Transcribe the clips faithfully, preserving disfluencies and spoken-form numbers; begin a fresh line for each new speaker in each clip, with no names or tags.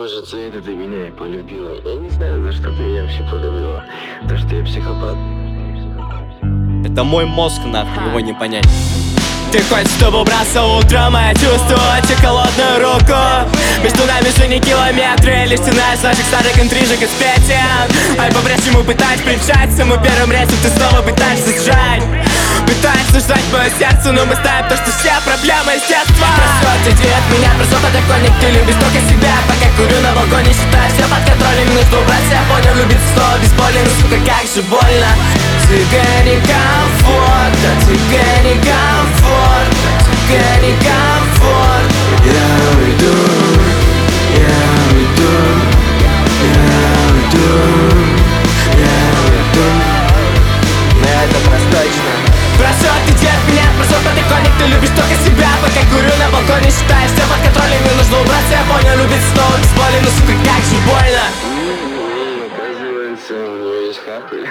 Может, за это ты меня и полюбила. Я не знаю, за что ты меня вообще полюбила. То, что я психопат.
Это мой мозг, нахуй, его не понять. Ты хочешь, чтобы убраться утром, а я чувствую очень холодную руку. Между нами же не километры, лишь стена из наших старых интрижек и сплетен. А я по-прежнему пытаюсь прижаться, мы первым рейсом ты снова пытаешься сжать. Пытаешься сжать мое сердце, но мы ставим то, что все проблемы естества. Просто отойди от меня, просто подоконник, ты любишь только себя. Пока курю на балконе, считаю все под контролем. Нужно убрать себя, понял, любить снова без боли. Ну сука, как же больно. Тебе некомфортно, тебе некомфортно, тебе некомфортно.
Я уйду, я уйду, я уйду, я уйду. Но это просточно.
Прошу, отойди от меня, прошу, подоконник, ты любишь только себя. Пока курю на балконе, считаешь все под контролем. Мне нужно убраться, я понял, любить снова без боли. Ну сука, как же больно.
Оказывается, у нее есть хахаль.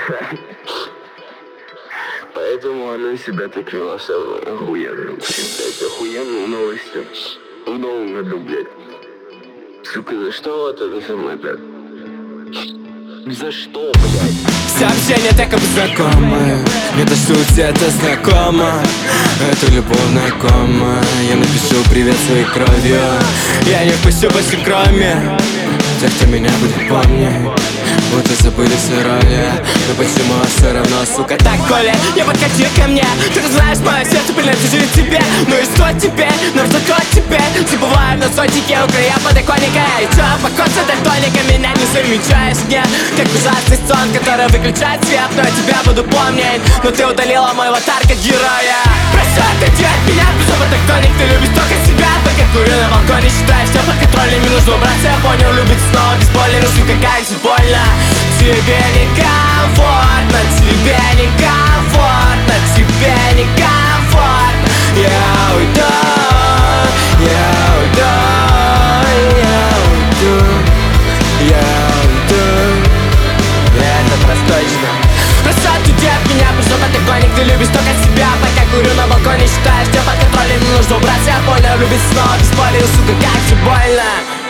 Поэтому она себя так вела со мной. Охуенно. Блять, охуенную новость. В новом году, блядь. Сука, за что вот это со мной так? За что, блядь?
Все общение так как знакомое. Это суть, это знакомо. Это любовная кома. Я напишу привет своей кровью. Я не впущу больше кроме тех, кто меня будет помнить. Будто забыли все роли. Но почему все равно, сука, так коли не подкати ко мне. Ты же знаешь, мое сердце принадлежит тебе. Ну и что теперь? Ну что тот теперь? Забываю на зонтике у края подоконника. И чё, покоцать дальтоника, меня не замечаешь, нет. Как ужасный сон, который выключает свет. Но я тебя буду помнить. Но ты удалила мой аватар как героя. Прошу, отойди от меня, прошу, подоконник, ты любишь только себя. Пока курю на балконе, считаю все под контролем. Мне нужно убраться, я понял, любить снова без боли. Ну сука, как же больно. Тебе некомфортно, тебе некомфортно, тебе некомфортно. Я уйду, я уйду, я уйду, я уйду. Это просточно. Просто отойди от меня, прошу, подоконник, ты любишь только себя. Пока курю на балконе, считаешь все под контролем. Мне нужно убраться, я понял, любить снова без боли. Ну сука, как же больно.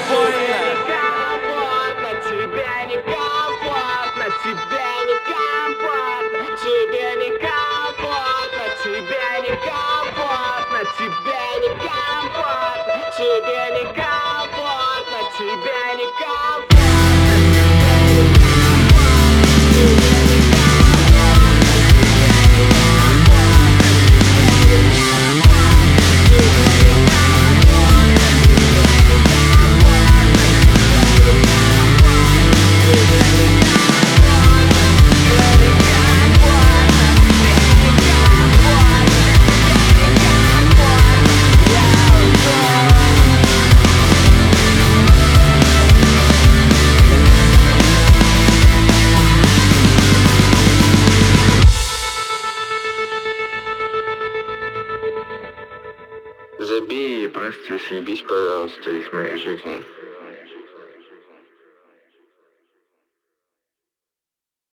Тебе некомфортно, тебе некомфортно, тебе некомфортно, тебе некомфортно, тебе некомфортно, тебе некомфортно. Забей и просто съебись, пожалуйста, из моей жизни.